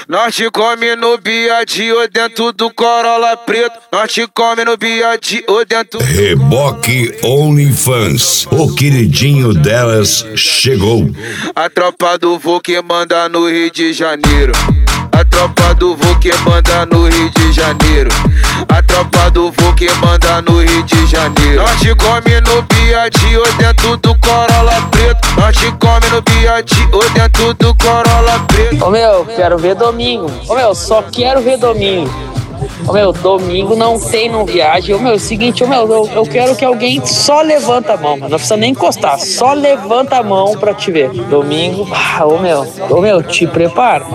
Nós te come no biadio dentro do Corolla preto. Nós te come no biadio dentro. Reboque OnlyFans, o queridinho delas chegou. A tropa do vô que manda no Rio de Janeiro. A tropa do vô que manda no Rio de Janeiro. A tropa do vô que manda no Rio de Janeiro. Nós te come no biadio dentro do Corolla preto. Nós te come no biadio dentro do Corolla preto. Ô meu, quero ver domingo. Ô meu, só quero ver domingo. Ô meu, domingo não tem no viagem. Ô meu, é o seguinte, ô meu, eu quero que alguém só levanta a mão, mano. Não precisa nem encostar, só levanta a mão pra te ver. Domingo, ô meu, te prepara.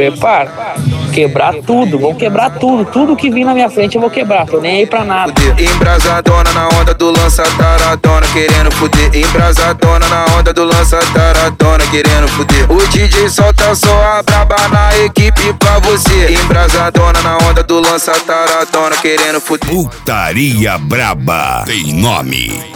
Quebrar tudo, vou quebrar tudo. Tudo que vir na minha frente eu vou quebrar, tô nem aí pra nada. Embrasadona na onda do lança taradona, querendo fuder. Embrasadona na onda do lança taradona, querendo fuder. O DJ solta só a braba na equipe pra você. Embrasadona na onda do lança taradona, querendo fuder. Putaria braba tem nome.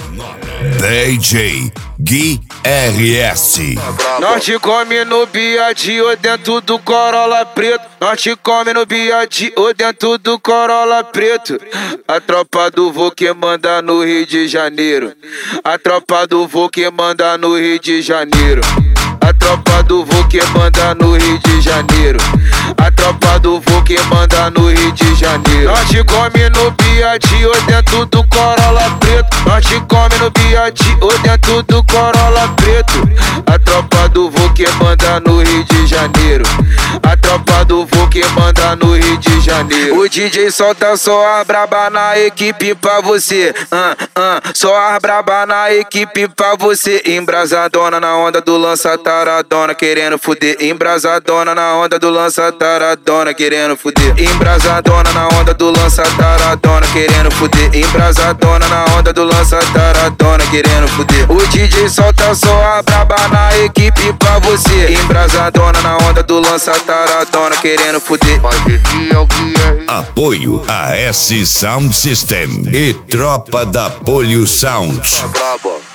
DJ Gui RS. Nós te come no biadio dentro do Corolla preto. Nós te come no biadio dentro do Corolla preto. A tropa do vô que manda no Rio de Janeiro. A tropa do vô que manda no Rio de Janeiro. A tropa do vô que manda no Rio de Janeiro. A tropa do vô que manda no Rio de Janeiro. Nós te come no biadio dentro do Corolla preto. Nós te come no biadio dentro do Corolla preto. A tropa do vô que manda no Rio de Janeiro. A tropa do vô que manda no Rio de Janeiro. O DJ solta só a braba na equipe pra você. Só a braba na equipe pra você. Embrasadona na onda do lança taradona, querendo fuder. Embrasadona na onda do lança taradona, querendo fuder. Embrasadona na onda do lança taradona, querendo fuder. Embrasadona na onda do lança taradona, querendo fuder. O DJ solta só a braba na equipe pra você. Embrasadona na onda do lança taradona, querendo fuder. Apoio a S Sound System e Tropa da Polio Sound.